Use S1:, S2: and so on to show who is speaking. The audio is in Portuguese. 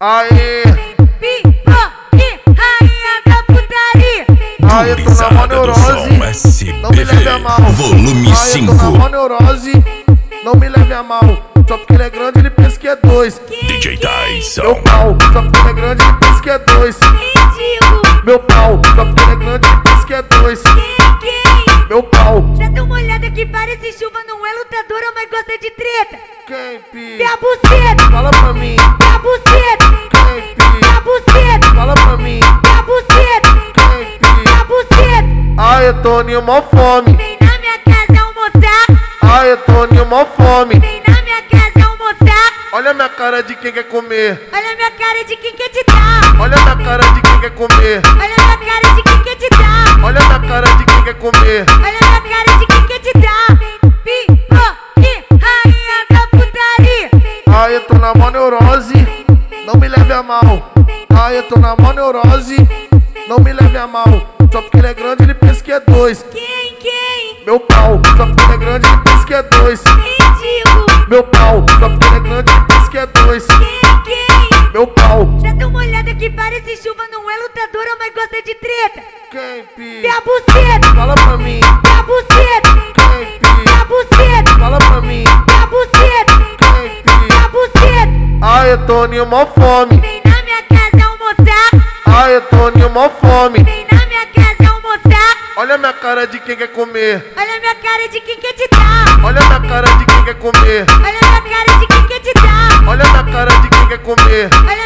S1: Aê,
S2: rainha da putaria.
S1: aê, tô na mó neurose, não me leve a mal.
S3: Volume
S1: Aê,
S3: 5.
S1: tô na mó neurose, não me leve a mal. Só porque ele é grande, ele pensa que é dois.
S3: DJ
S1: Meu
S3: Tyson.
S1: pau, só porque ele é grande, ele pensa que é dois.
S2: Ridículo.
S1: Meu pau, só porque ele é grande, ele pensa que é dois.
S2: Quem?
S1: Meu pau,
S2: Dá uma olhada que parece chuva, não é lutadora, mas gosta de treta.
S1: quem pi?
S2: Vê a buceta,
S1: Fala pra mim,
S2: vê a buceta,
S1: quem
S2: vê
S1: pi?
S2: a buceta,
S1: Fala pra mim,
S2: vê a buceta,
S1: quem pi?
S2: vê a buceta.
S1: Aê, Toninho, mó fome.
S2: Vem na minha casa almoçar,
S1: Aê, Toninho, mó fome.
S2: vem na minha casa almoçar.
S1: Olha minha cara de quem quer comer.
S2: Olha minha cara de quem quer te dar.
S1: Olha minha cara de quem quer comer.
S2: Olha minha cara de quem quer te dar.
S1: Olha minha cara de quem quer comer.
S2: Olha minha cara de quem quer te dar. Pipoque, rainha da putaria.
S1: Aê, tô na mó neurose, não me leve a mal. Aê, tô na mó neurose, não me leve a mal. Só porque ele é grande, ele pensa que é dois.
S2: Quem?
S1: Meu pau, só porque ele é grande, ele pensa que é dois.
S2: Ridículo.
S1: Meu pau, só porque ele é grande, ele pensa que é dois.
S2: Quem?
S1: Meu pau,
S2: Dá uma olhada que parece chuva, não é lutadora, mas gosta de treta.
S1: quem pi?
S2: Vê a buceta,
S1: Fala pra mim,
S2: vê a buceta,
S1: quem
S2: vê
S1: pi?
S2: a buceta,
S1: Fala pra mim,
S2: vê a buceta,
S1: quem
S2: vê
S1: pi?
S2: a buceta.
S1: Aê, Toninho, mó fome.
S2: Vem na minha casa almoçar,
S1: Aê, Toninho, mó fome.
S2: vem na minha casa almoçar.
S1: Olha minha cara de quem quer comer.
S2: Olha minha cara de quem quer te dar.
S1: Olha minha cara de quem quer comer.
S2: Olha minha cara de quem quer te dar.
S1: Olha minha cara de quem quer comer.
S2: Olha